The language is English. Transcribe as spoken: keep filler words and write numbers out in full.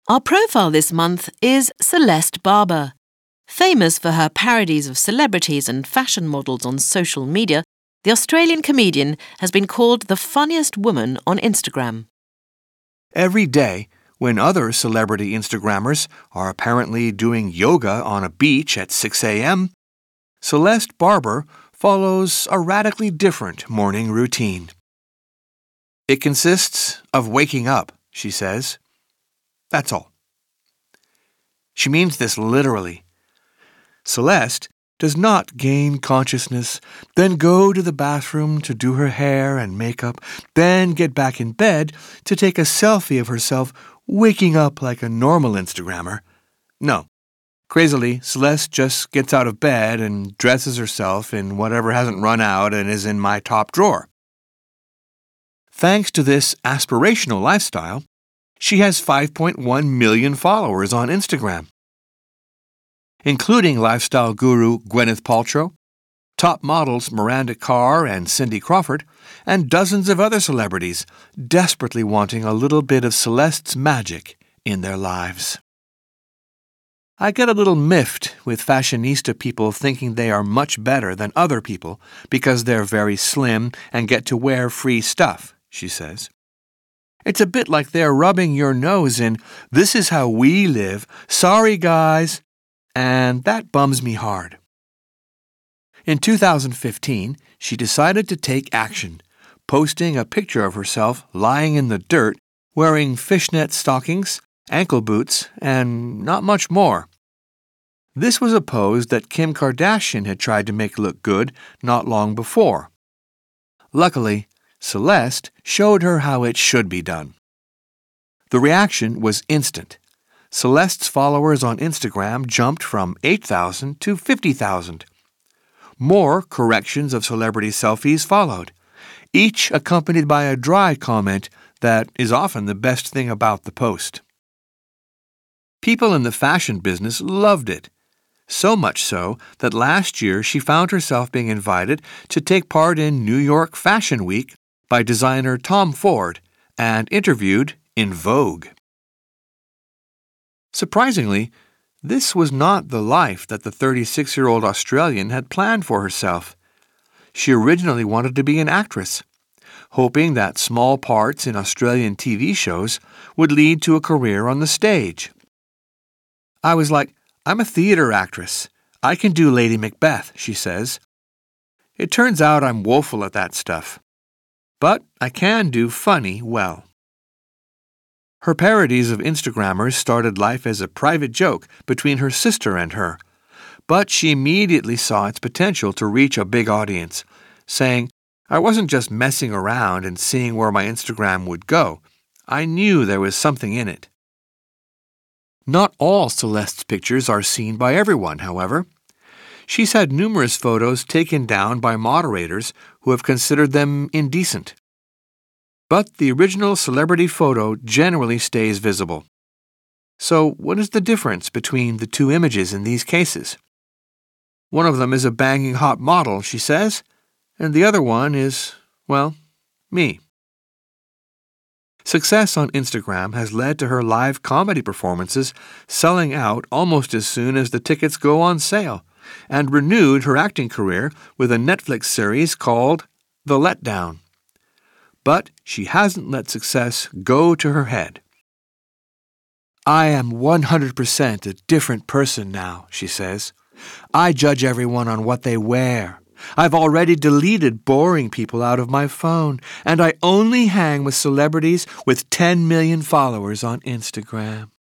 Our profile this month is Celeste Barber. Famous for her parodies of celebrities and fashion models on social media, the Australian comedian has been called the funniest woman on Instagram. Every day, when other celebrity Instagrammers are apparently doing yoga on a beach at six a.m., Celeste Barber follows a radically different morning routine. It consists of waking up, she says. That's all. She means this literally. Celeste does not gain consciousness, then go to the bathroom to do her hair and makeup, then get back in bed to take a selfie of herself waking up like a normal Instagrammer. No. Crazily, Celeste just gets out of bed and dresses herself in whatever hasn't run out and is in my top drawer. Thanks to this aspirational lifestyle, she has five point one million followers on Instagram, including lifestyle guru Gwyneth Paltrow, top models Miranda Kerr and Cindy Crawford, and dozens of other celebrities desperately wanting a little bit of Celeste's magic in their lives. I get a little miffed with fashionista people thinking they are much better than other people because they're very slim and get to wear free stuff, she says. It's a bit like they're rubbing your nose in, "This is how we live. Sorry, guys." And that bums me hard. In two thousand fifteen, she decided to take action, posting a picture of herself lying in the dirt, wearing fishnet stockings, ankle boots, and not much more. This was a pose that Kim Kardashian had tried to make look good not long before. Luckily, Celeste showed her how it should be done. The reaction was instant. Celeste's followers on Instagram jumped from eight thousand to fifty thousand. More corrections of celebrity selfies followed, each accompanied by a dry comment that is often the best thing about the post. People in the fashion business loved it, so much so that last year she found herself being invited to take part in New York Fashion Week by designer Tom Ford and interviewed in Vogue. Surprisingly, this was not the life that the thirty-six-year-old Australian had planned for herself. She originally wanted to be an actress, hoping that small parts in Australian T V shows would lead to a career on the stage. I was like, "I'm a theater actress. I can do Lady Macbeth," she says. It turns out I'm woeful at that stuff. But I can do funny well. Her parodies of Instagrammers started life as a private joke between her sister and her, but she immediately saw its potential to reach a big audience, saying, "I wasn't just messing around and seeing where my Instagram would go. I knew there was something in it." Not all Celeste's pictures are seen by everyone, however. She's had numerous photos taken down by moderators who have considered them indecent. But the original celebrity photo generally stays visible. So what is the difference between the two images in these cases? One of them is a banging hot model, she says, and the other one is, well, me. Success on Instagram has led to her live comedy performances selling out almost as soon as the tickets go on sale, and renewed her acting career with a Netflix series called The Letdown. But she hasn't let success go to her head. "I am one hundred percent a different person now," she says. "I judge everyone on what they wear. I've already deleted boring people out of my phone, and I only hang with celebrities with ten million followers on Instagram."